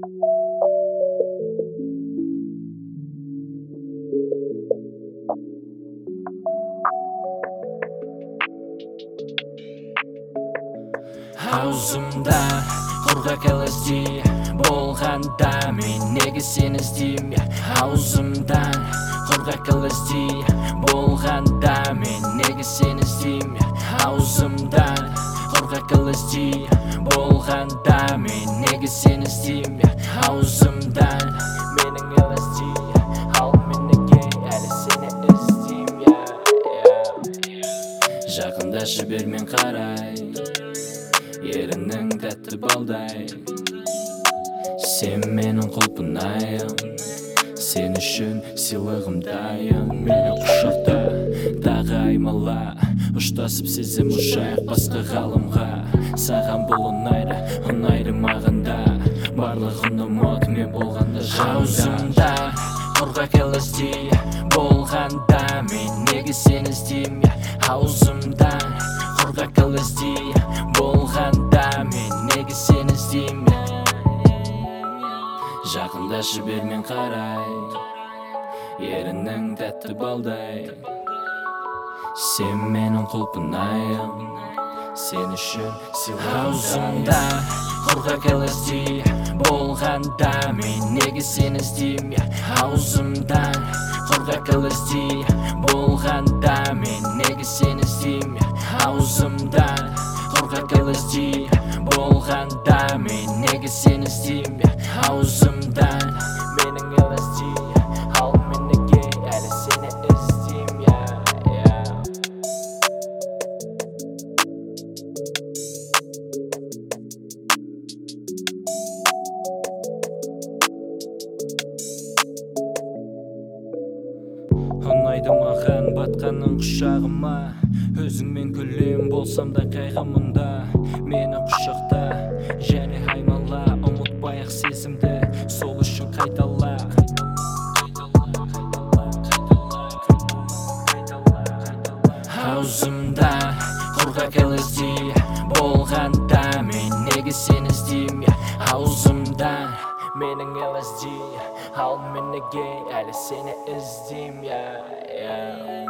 Аузымда құрғақ LSD болғанда мен неге сені іздеймін? Аузымдан құрғақ LSD болғанда мен неге сені іздеймін? Аузымдан құрғақ LSD болғанда мен неге сені іздеймін? Аузымдан менің LSD ал мен неге әлі сені іздеймін? Жақындашы бер мен қарай, ерінің тәтті балдай. Сен менің құлпынайым, сен үшін сыйлығым дайын. Мені құшақта тағы аймала, ұштасып сезім ұшайық басқа ғалымға. Саған бұл ұнайды маған да, барлығын ұмыт мен болғанда жанымда. Аузымда құрғақ LSD болғанда мен неге сені іздеймін? Аузымдан құрғақ LSD болғанда мен неге сені іздеймін? Жақындашы бер мен қарай, ерінің тәтті балдай. Сен менің құлпынайым, сен үшін сыйлығым. Аузымда құрғақ LSD болғанда мен неге сені іздеймін? Аузымдан құрғақ LSD болғанда мен неге сені іздеймін? Аузымдан құрғақ LSD болғанда мен неге сені іздеймін? Аузымдан менің LSD ал мен неге әлі сені іздеймін? Ұнайды маған батқаның құшағыма, өзіңмен күлем болсам да қайғымында. Мені құшақта және аймала, ұмытпайық сезімді, сол үшін қайтала. Аузымда құрғақ LSD болғанда мен неге сені іздеймін? Аузымдан менің LSD ал мен неге әлі сені іздеймін?